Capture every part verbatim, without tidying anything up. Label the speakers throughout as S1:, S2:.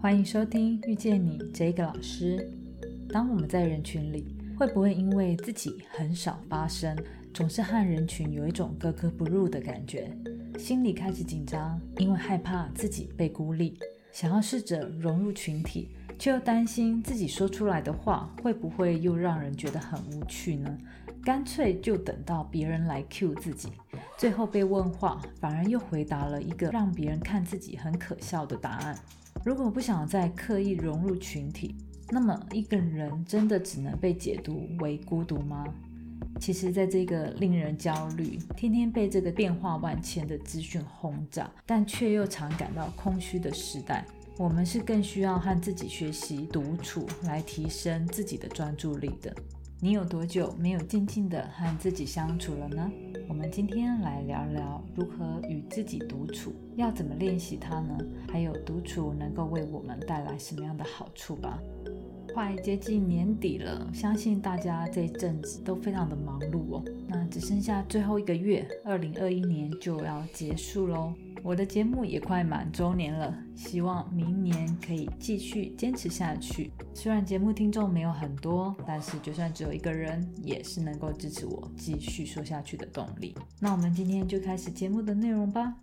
S1: 欢迎收听遇见你这个老师。当我们在人群里，会不会因为自己很少发声，总是和人群有一种格格不入的感觉，心里开始紧张，因为害怕自己被孤立，想要试着融入群体，却又担心自己说出来的话会不会又让人觉得很无趣呢？干脆就等到别人来 cue 自己，最后被问话反而又回答了一个让别人看自己很可笑的答案。如果不想再刻意融入群体，那么一个人真的只能被解读为孤独吗？其实在这个令人焦虑，天天被这个变化万千的资讯轰炸，但却又常感到空虚的时代，我们是更需要和自己学习独处，来提升自己的专注力的。你有多久没有静静的和自己相处了呢？我们今天来聊聊如何与自己独处，要怎么练习它呢？还有独处能够为我们带来什么样的好处吧。快接近年底了，相信大家这一阵子都非常的忙碌哦。那只剩下最后一个月，二零二一年就要结束咯。我的节目也快满周年了，希望明年可以继续坚持下去。虽然节目听众没有很多，但是就算只有一个人，也是能够支持我继续说下去的动力。那我们今天就开始节目的内容吧。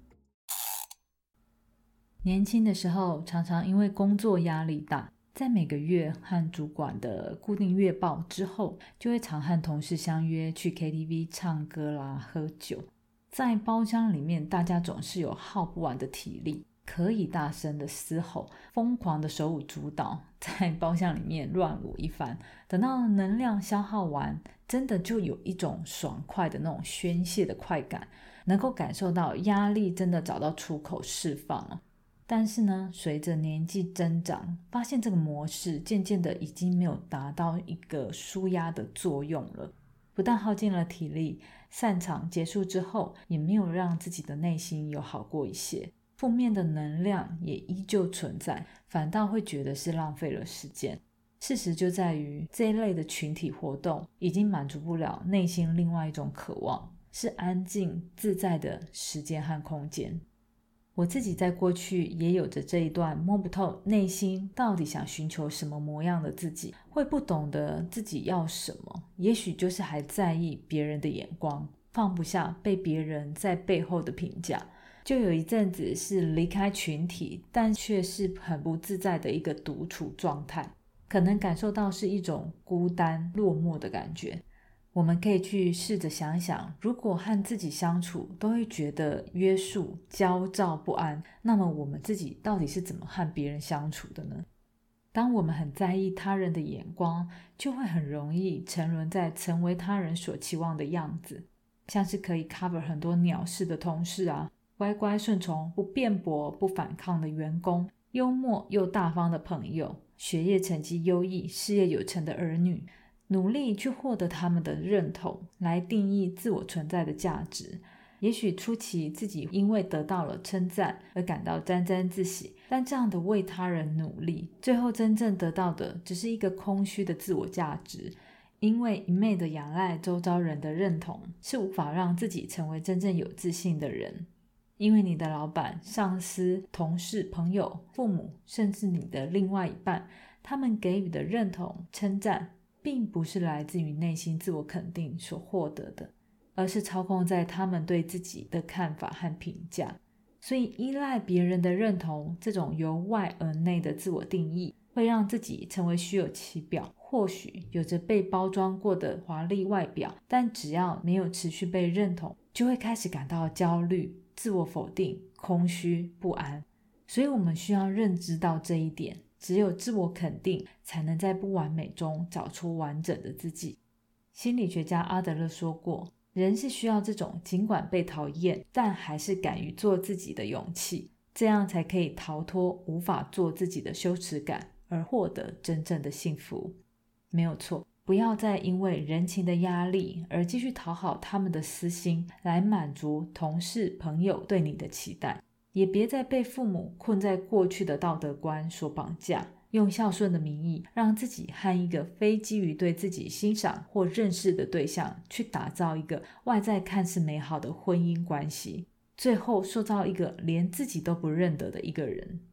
S1: 年轻的时候，常常因为工作压力大，在每个月和主管的固定月报之后，就会常和同事相约去 K T V 唱歌啦、喝酒。在包厢里面，大家总是有耗不完的体力，可以大声的嘶吼，疯狂的手舞足蹈，在包厢里面乱舞一番。等到能量消耗完，真的就有一种爽快的那种宣泄的快感，能够感受到压力真的找到出口释放了。但是呢，随着年纪增长，发现这个模式渐渐的已经没有达到一个抒压的作用了，不但耗尽了体力，散场结束之后也没有让自己的内心有好过一些，负面的能量也依旧存在，反倒会觉得是浪费了时间。事实就在于这一类的群体活动已经满足不了内心另外一种渴望，是安静自在的时间和空间。我自己在过去也有着这一段摸不透内心到底想寻求什么模样的自己，会不懂得自己要什么，也许就是还在意别人的眼光，放不下被别人在背后的评价。就有一阵子是离开群体，但却是很不自在的一个独处状态，可能感受到是一种孤单落寞的感觉。我们可以去试着想想，如果和自己相处都会觉得约束、焦躁不安，那么我们自己到底是怎么和别人相处的呢？当我们很在意他人的眼光，就会很容易沉沦在成为他人所期望的样子，像是可以 cover 很多鸟事的同事啊，乖乖顺从、不辩驳、不反抗的员工，幽默又大方的朋友，学业成绩优异、事业有成的儿女，努力去获得他们的认同，来定义自我存在的价值。也许初期自己因为得到了称赞而感到沾沾自喜，但这样的为他人努力，最后真正得到的只是一个空虚的自我价值。因为一昧的仰赖周遭人的认同，是无法让自己成为真正有自信的人。因为你的老板、上司、同事、朋友、父母，甚至你的另外一半，他们给予的认同、称赞，并不是来自于内心自我肯定所获得的，而是操控在他们对自己的看法和评价。所以依赖别人的认同，这种由外而内的自我定义，会让自己成为虚有其表，或许有着被包装过的华丽外表，但只要没有持续被认同，就会开始感到焦虑、自我否定、空虚、不安。所以我们需要认知到这一点，只有自我肯定，才能在不完美中找出完整的自己。心理学家阿德勒说过，人是需要这种尽管被讨厌，但还是敢于做自己的勇气，这样才可以逃脱无法做自己的羞耻感，而获得真正的幸福。没有错，不要再因为人情的压力而继续讨好他们的私心，来满足同事朋友对你的期待，也别再被父母困在过去的道德观所绑架，用孝顺的名义让自己和一个非基于对自己欣赏或认识的对象去打造一个外在看似美好的婚姻关系，最后塑造一个连自己都不认得的一个人。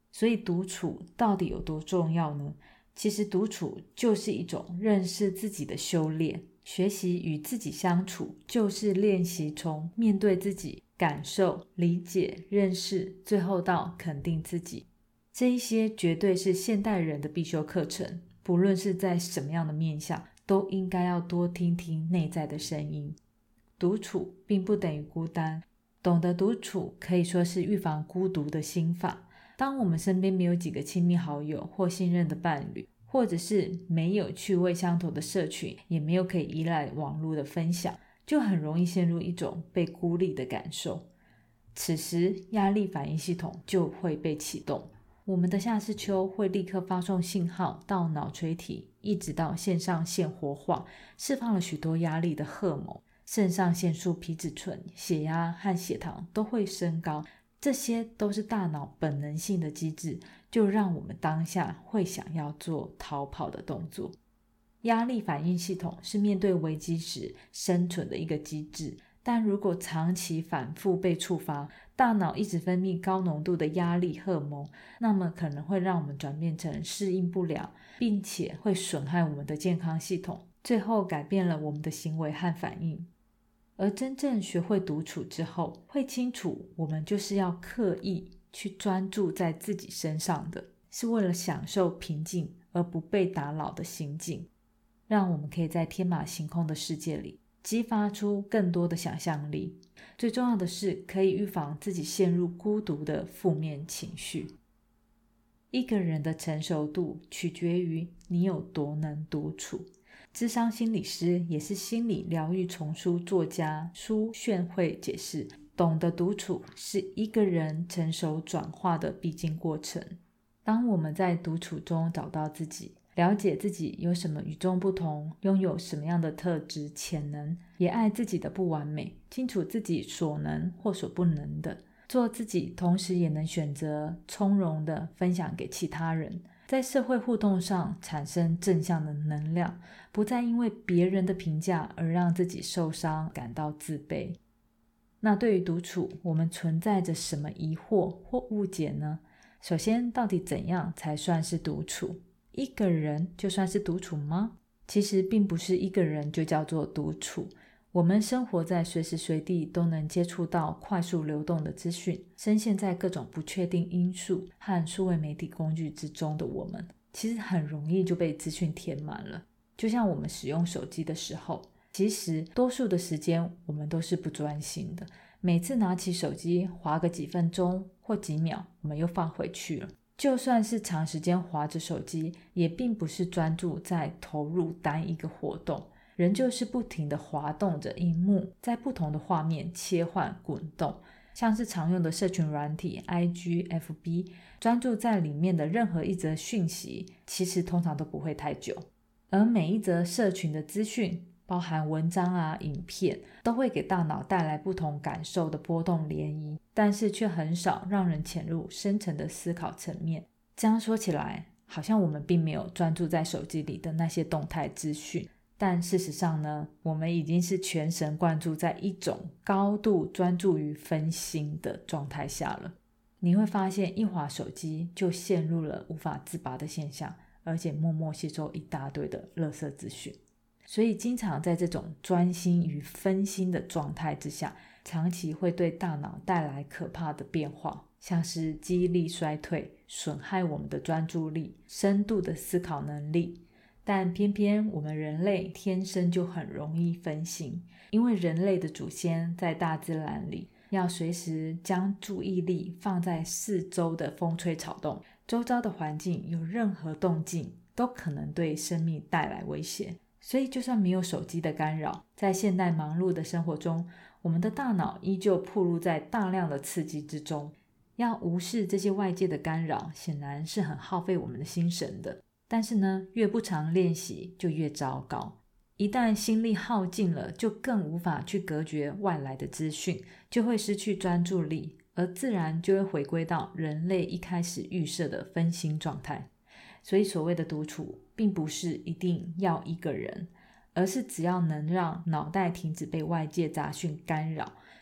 S1: 所以独处到底有多重要呢？其实独处就是一种认识自己的修炼，学习与自己相处，就是练习从面对自己、感受、理解、认识，最后到肯定自己。这一些绝对是现代人的必修课程，不论是在什么样的面向，都应该要多听听内在的声音。独处并不等于孤单，懂得独处可以说是预防孤独的心法。当我们身边没有几个亲密好友或信任的伴侣，或者是没有趣味相投的社群，也没有可以依赖网络的分享，就很容易陷入一种被孤立的感受。此时压力反应系统就会被启动，我们的下视丘会立刻发送信号到脑垂体，一直到肾上腺活化，释放了许多压力的荷尔蒙，肾上腺素、皮质醇、血压和血糖都会升高，这些都是大脑本能性的机制，就让我们当下会想要做逃跑的动作。压力反应系统是面对危机时生存的一个机制，但如果长期反复被触发，大脑一直分泌高浓度的压力荷尔蒙，那么可能会让我们转变成适应不良，并且会损害我们的健康系统，最后改变了我们的行为和反应。而真正学会独处之后，会清楚我们就是要刻意去专注在自己身上的，是为了享受平静而不被打扰的心境，让我们可以在天马行空的世界里激发出更多的想象力。最重要的是，可以预防自己陷入孤独的负面情绪。一个人的成熟度取决于你有多能独处。諮商心理师也是心理疗愈丛书作家苏炫慧解释，懂得独处是一个人成熟转化的必经过程。当我们在独处中找到自己，了解自己有什么与众不同，拥有什么样的特质潜能，也爱自己的不完美，清楚自己所能或所不能的，做自己，同时也能选择从容的分享给其他人，在社会互动上产生正向的能量，不再因为别人的评价而让自己受伤，感到自卑。那对于独处，我们存在着什么疑惑或误解呢？首先，到底怎样才算是独处？一个人就算是独处吗？其实并不是一个人就叫做独处。我们生活在随时随地都能接触到快速流动的资讯，深陷在各种不确定因素和数位媒体工具之中的我们，其实很容易就被资讯填满了。就像我们使用手机的时候，其实多数的时间我们都是不专心的，每次拿起手机滑个几分钟或几秒，我们又放回去了。就算是长时间滑着手机，也并不是专注在投入单一个活动，人就是不停地滑动着荧幕，在不同的画面切换滚动，像是常用的社群软体 I G、F B， 专注在里面的任何一则讯息，其实通常都不会太久。而每一则社群的资讯，包含文章啊、影片，都会给大脑带来不同感受的波动涟漪，但是却很少让人潜入深层的思考层面。这样说起来，好像我们并没有专注在手机里的那些动态资讯，但事实上呢，我们已经是全神贯注在一种高度专注于分心的状态下了。你会发现一滑手机就陷入了无法自拔的现象，而且默默吸收一大堆的垃圾资讯。所以经常在这种专心与分心的状态之下，长期会对大脑带来可怕的变化，像是记忆力衰退，损害我们的专注力、深度的思考能力。但偏偏我们人类天生就很容易分心，因为人类的祖先在大自然里要随时将注意力放在四周的风吹草动，周遭的环境有任何动静都可能对生命带来威胁。所以就算没有手机的干扰，在现代忙碌的生活中，我们的大脑依旧暴露在大量的刺激之中。要无视这些外界的干扰，显然是很耗费我们的心神的。但是呢，越不常练习就越糟糕。一旦心力耗尽了，就更无法去隔绝外来的资讯，就会失去专注力，而自然就会回归到人类一开始预设的分心状态。所以所谓的独处，并不是一定要一个人，而是只要能让脑袋停止被外界杂讯干扰，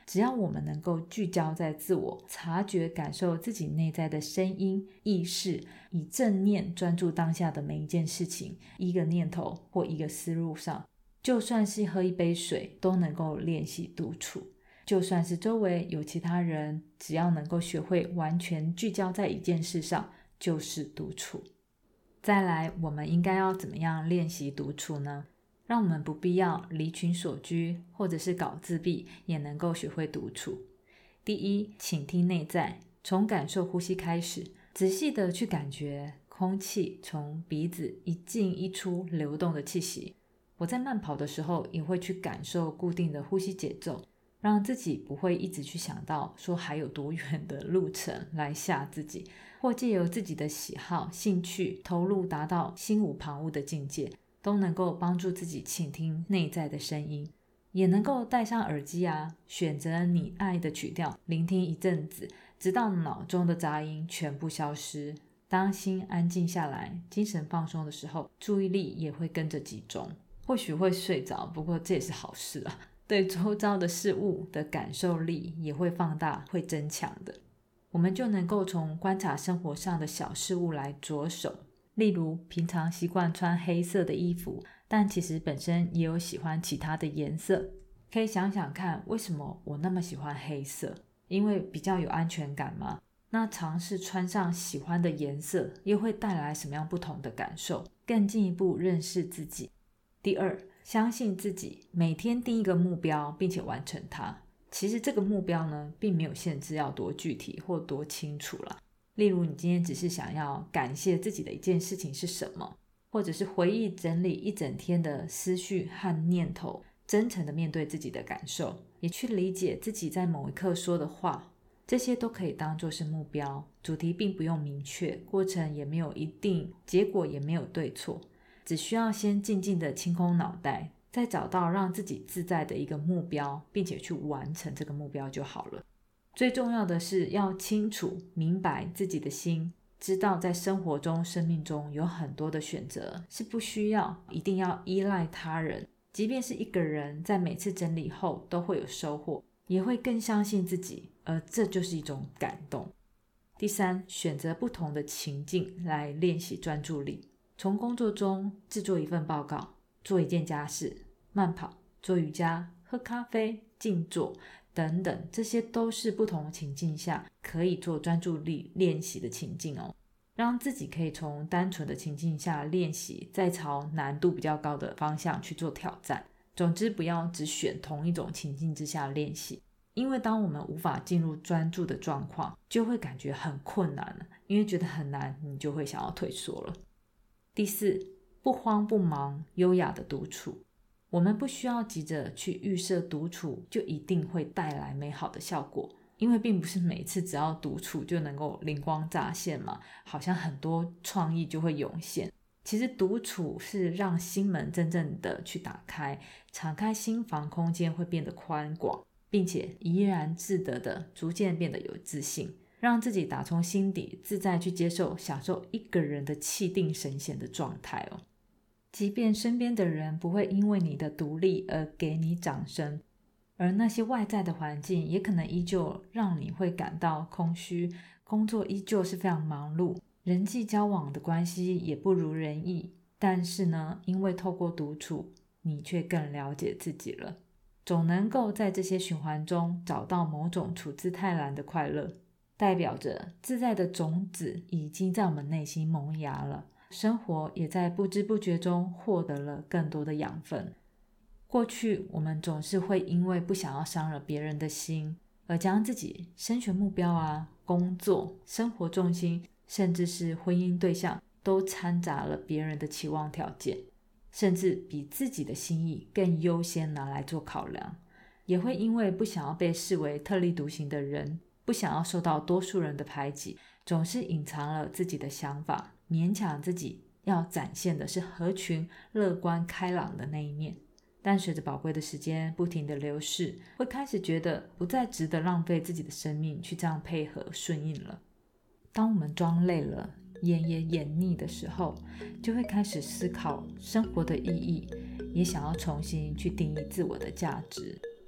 S1: 只要我们能够聚焦在自我，察觉感受自己内在的声音意识，以正念专注当下的每一件事情，一个念头或一个思路上，就算是喝一杯水都能够练习独处。就算是周围有其他人，只要能够学会完全聚焦在一件事上，就是独处。再来，我们应该要怎么样练习独处呢？让我们不必要离群索居，或者是搞自闭，也能够学会独处。第一，倾听内在，从感受呼吸开始，仔细的去感觉空气从鼻子一进一出流动的气息。我在慢跑的时候，也会去感受固定的呼吸节奏，让自己不会一直去想到说还有多远的路程来吓自己，或借由自己的喜好、兴趣投入达到心无旁骛的境界，都能够帮助自己倾听内在的声音。也能够戴上耳机啊，选择你爱的曲调，聆听一阵子，直到脑中的杂音全部消失。当心安静下来，精神放松的时候，注意力也会跟着集中。或许会睡着，不过这也是好事啊。对周遭的事物的感受力也会放大，会增强的。我们就能够从观察生活上的小事物来着手。例如平常习惯穿黑色的衣服，但其实本身也有喜欢其他的颜色，可以想想看，为什么我那么喜欢黑色？因为比较有安全感吗？那尝试穿上喜欢的颜色又会带来什么样不同的感受？更进一步认识自己。第二，相信自己，每天定一个目标并且完成它。其实这个目标呢，并没有限制要多具体或多清楚啦。例如你今天只是想要感谢自己的一件事情是什么，或者是回忆整理一整天的思绪和念头，真诚的面对自己的感受，也去理解自己在某一刻说的话，这些都可以当作是目标。主题并不用明确，过程也没有一定，结果也没有对错，只需要先静静的清空脑袋，再找到让自己自在的一个目标，并且去完成这个目标就好了。最重要的是要清楚明白自己的心，知道在生活中生命中有很多的选择是不需要一定要依赖他人，即便是一个人在每次整理后都会有收获，也会更相信自己，而这就是一种感动。第三，选择不同的情境来练习专注力，从工作中制作一份报告，做一件家事，慢跑，做瑜伽，喝咖啡，静坐等等，这些都是不同情境下可以做专注力练习的情境哦。让自己可以从单纯的情境下练习，再朝难度比较高的方向去做挑战。总之不要只选同一种情境之下练习，因为当我们无法进入专注的状况，就会感觉很困难了，因为觉得很难，你就会想要退缩了。第四，不慌不忙，优雅的独处。我们不需要急着去预设独处就一定会带来美好的效果，因为并不是每次只要独处就能够灵光乍现嘛，好像很多创意就会涌现。其实独处是让心门真正的去打开，敞开心房，空间会变得宽广，并且怡然自得的逐渐变得有自信，让自己打从心底自在去接受享受一个人的气定神闲的状态哦。即便身边的人不会因为你的独立而给你掌声，而那些外在的环境也可能依旧让你会感到空虚，工作依旧是非常忙碌，人际交往的关系也不如人意，但是呢，因为透过独处，你却更了解自己了，总能够在这些循环中找到某种处之泰然的快乐，代表着自在的种子已经在我们内心萌芽了，生活也在不知不觉中获得了更多的养分。过去我们总是会因为不想要伤了别人的心，而将自己升学目标啊、工作、生活重心，甚至是婚姻对象，都掺杂了别人的期望条件，甚至比自己的心意更优先拿来做考量。也会因为不想要被视为特立独行的人，不想要受到多数人的排挤，总是隐藏了自己的想法，勉强自己要展现的是合群、乐观、开朗的那一面。但随着宝贵的时间不停的流逝，会开始觉得不再值得浪费自己的生命去这样配合顺应了。当我们装累了，眼也眼腻的时候，就会开始思考生活的意义，也想要重新去定义自我的价值。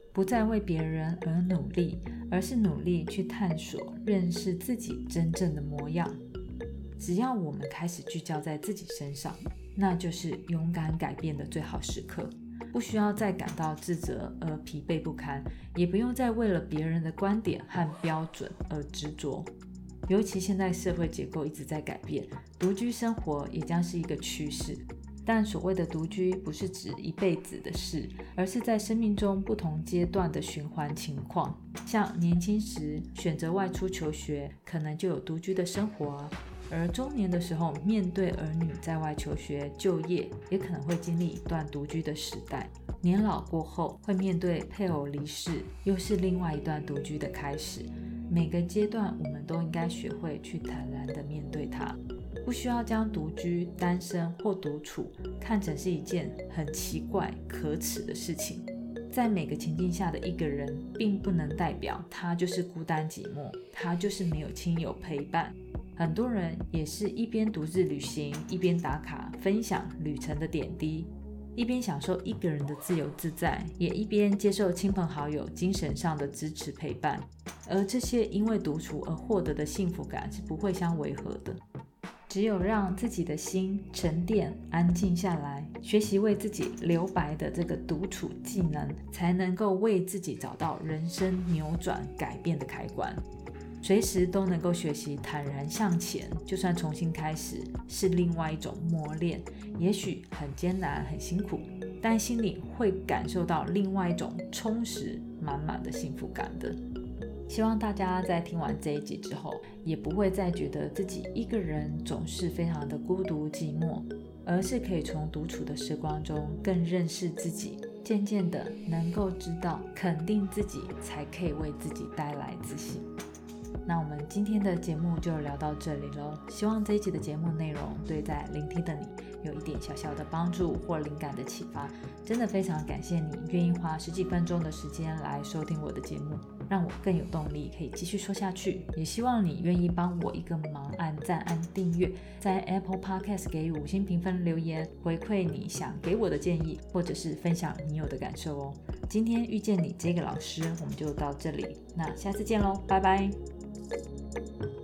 S1: 不再为别人而努力，而是努力去探索、认识自己真正的模样。只要我们开始聚焦在自己身上，那就是勇敢改变的最好时刻。不需要再感到自责而疲惫不堪，也不用再为了别人的观点和标准而执着。尤其现在社会结构一直在改变，独居生活也将是一个趋势。但所谓的独居不是指一辈子的事，而是在生命中不同阶段的循环情况。像年轻时选择外出求学，可能就有独居的生活啊。而中年的时候，面对儿女在外求学、就业，也可能会经历一段独居的时代。年老过后，会面对配偶离世，又是另外一段独居的开始。每个阶段，我们都应该学会去坦然地面对它，不需要将独居、单身或独处看成是一件很奇怪、可耻的事情。在每个情境下的一个人，并不能代表他就是孤单寂寞，他就是没有亲友陪伴。很多人也是一边独自旅行，一边打卡分享旅程的点滴，一边享受一个人的自由自在，也一边接受亲朋好友精神上的支持陪伴。而这些因为独处而获得的幸福感是不会相违和的。只有让自己的心沉淀安静下来，学习为自己留白的这个独处技能，才能够为自己找到人生扭转改变的开关。随时都能够学习坦然向前，就算重新开始是另外一种磨练，也许很艰难很辛苦，但心里会感受到另外一种充实满满的幸福感的。希望大家在听完这一集之后，也不会再觉得自己一个人总是非常的孤独寂寞，而是可以从独处的时光中更认识自己，渐渐的能够知道肯定自己才可以为自己带来自信。那我们今天的节目就聊到这里咯，希望这一集的节目内容对在聆听的你有一点小小的帮助或灵感的启发。真的非常感谢你愿意花十几分钟的时间来收听我的节目，让我更有动力可以继续说下去。也希望你愿意帮我一个忙，按赞按订阅，在 Apple Podcast 给予五星评分留言，回馈你想给我的建议，或者是分享你有的感受哦。今天遇见你这个老师，我们就到这里，那下次见咯，拜拜。